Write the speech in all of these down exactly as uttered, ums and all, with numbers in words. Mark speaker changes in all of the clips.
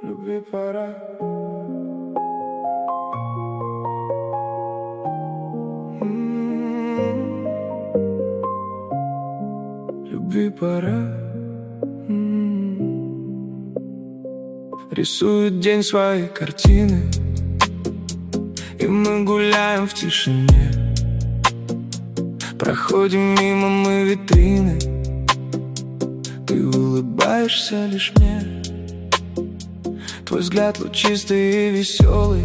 Speaker 1: любви пора. М-м-м. Любви пора. М-м-м. Рисует день свои картины, и мы гуляем в тишине. Проходим мимо мы витрины, ты улыбаешься лишь мне. Твой взгляд лучистый и веселый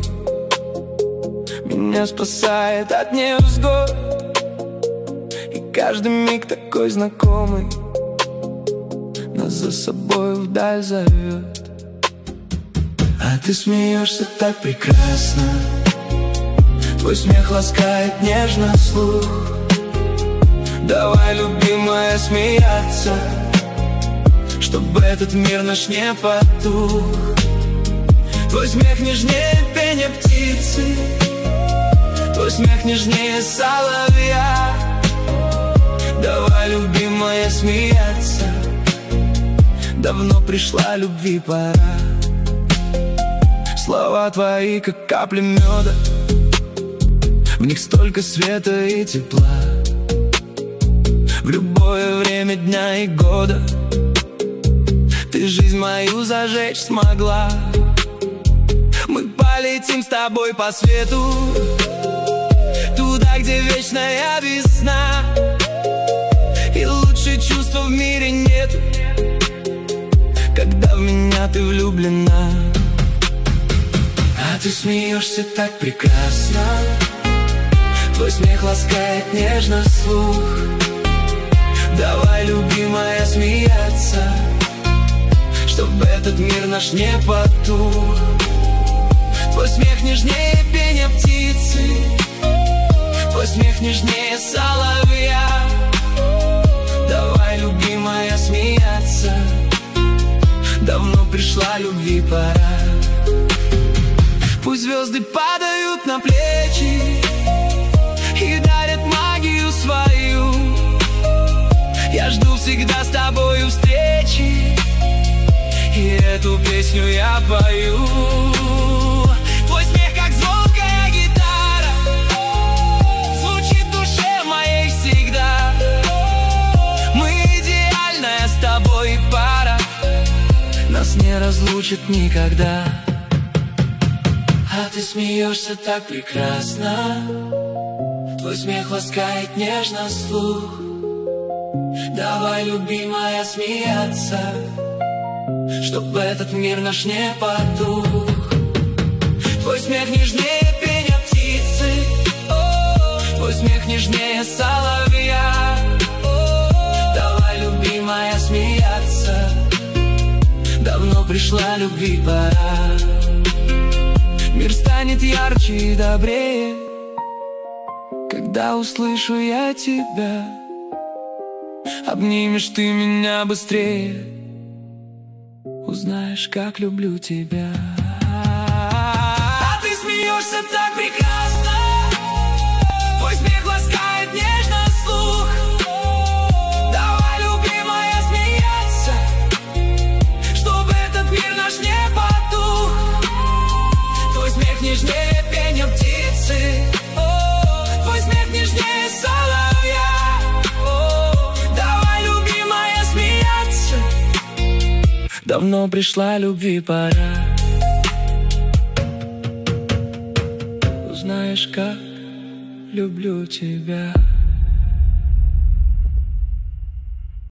Speaker 1: меня спасает от невзгод, и каждый миг такой знакомый нас за собой вдаль зовет. А ты смеешься так прекрасно, твой смех ласкает нежно слух. Давай, любимая, смеяться, чтобы этот мир наш не потух. Твой смех нежнее пения птицы, твой смех нежнее соловья. Давай, любимая, смеяться, давно пришла любви пора. Слова твои, как капли меда, в них столько света и тепла. В любое время дня и года ты жизнь мою зажечь смогла. Мы полетим с тобой по свету, туда, где вечная весна. И лучше чувства в мире нету, когда в меня ты влюблена. А ты смеешься так прекрасно, твой смех ласкает нежно слух. Давай, любимая, смеяться, чтобы этот мир наш не потух. Твой смех нежнее пения птицы, твой смех нежнее соловья. Давай, любимая, смеяться, давно пришла любви пора. Пусть звезды падают на плечи и дарят магию свою. Я жду всегда с тобою встречи, и эту песню я пою. Твой смех, как звонкая гитара, звучит в душе моей всегда. Мы идеальная с тобой пара, нас не разлучит никогда. А ты смеешься так прекрасно, твой смех ласкает нежно слух. Давай, любимая, смеяться, чтобы этот мир наш не потух. Твой смех нежнее пения птицы, твой смех нежнее соловья. Давай, любимая, смеяться, давно пришла любви пора. Мир станет ярче и добрее, когда услышу я тебя. Обнимешь ты меня быстрее, узнаешь, как люблю тебя. А ты смеешься так прекрасно, твой смех ласкает нежно слух. Давай, любимая, смеяться, чтобы этот мир наш не потух. Твой смех нежнее пения птицы, твой смех нежнее соловья. Давно пришла любви пора, узнаешь, как люблю тебя.